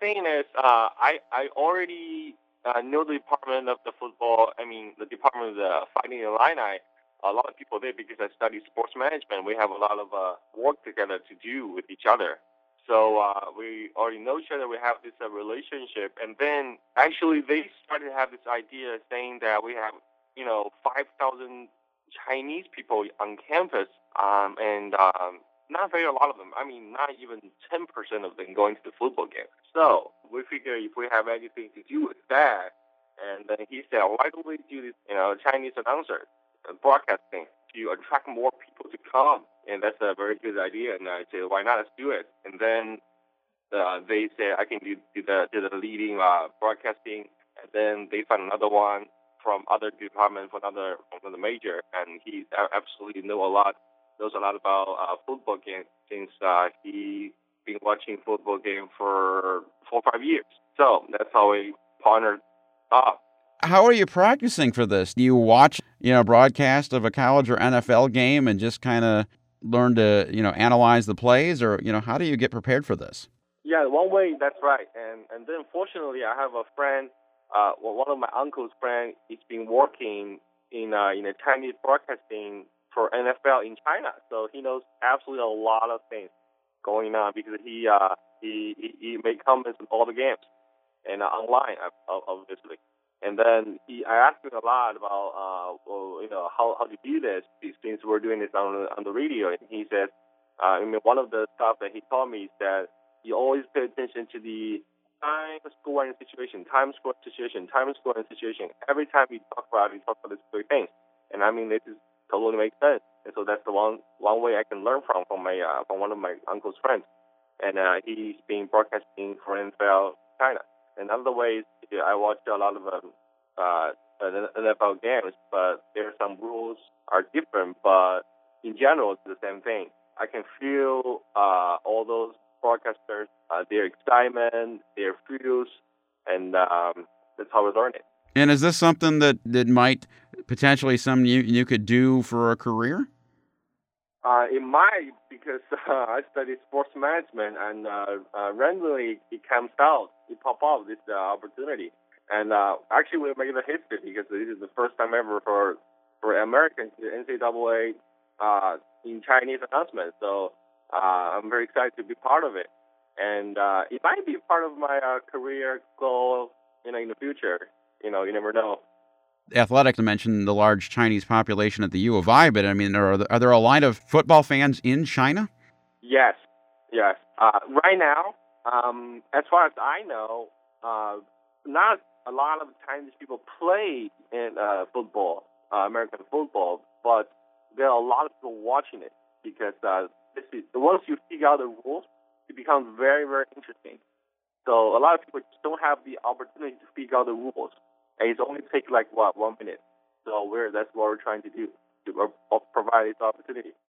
thing is, I already know the department of the football. I mean, the department of the Fighting Illini. A lot of people there because I study sports management. We have a lot of work together to do with each other. So we already know each other. We have this relationship, and then actually they started to have this idea saying that we have 5,000 Chinese people on campus, and not very a lot of them. I mean, not even 10% of them going to the football game. So we figure if we have anything to do with that, and then he said, why don't we do this, Chinese announcer broadcasting to attract more people to come? And that's a very good idea. And I said, why not? Let's do it. And then they said I can do the leading broadcasting, and then they found another one from other department from another major, and he absolutely knows a lot about football games since he been watching football game for 4 or 5 years. So that's how we partnered up. How are you practicing for this? Do you watch, broadcast of a college or NFL game and just kind of learn to, analyze the plays, or, how do you get prepared for this? Yeah, one way, that's right. And then fortunately, I have a friend, one of my uncle's friend, he's been working in a Chinese broadcasting for NFL in China, so he knows absolutely a lot of things going on because he made comments on all the games and online, obviously. And then I asked him a lot about how to do this since we're doing this on the radio, and he says, one of the stuff that he told me is that you always pay attention to the time scoring situation. Every time we talk about these three things. And I mean, this is totally makes sense. And so that's the one way I can learn from one of my uncle's friends. And he's been broadcasting for NFL China. Another way is I watch a lot of NFL games, but there are some rules are different. But in general, it's the same thing. I can feel all those broadcasters, their excitement, their feels, and that's how we learn it. And is this something that might potentially something you could do for a career? It might, because I study sports management, and randomly it comes out, it pop up this opportunity. And actually, we're making a history because this is the first time ever for Americans to NCAA in Chinese announcement. So I'm very excited to be part of it, and it might be part of my career goal, in the future. You never know. Athletics mentioned the large Chinese population at the U of I, but I mean, are there a line of football fans in China? Yes. Right now, as far as I know, not a lot of Chinese people play in football, American football, but there are a lot of people watching it because once you figure out the rules, it becomes very, very interesting. So a lot of people just don't have the opportunity to figure out the rules, and it only takes 1 minute. So that's what we're trying to do, to provide this opportunity.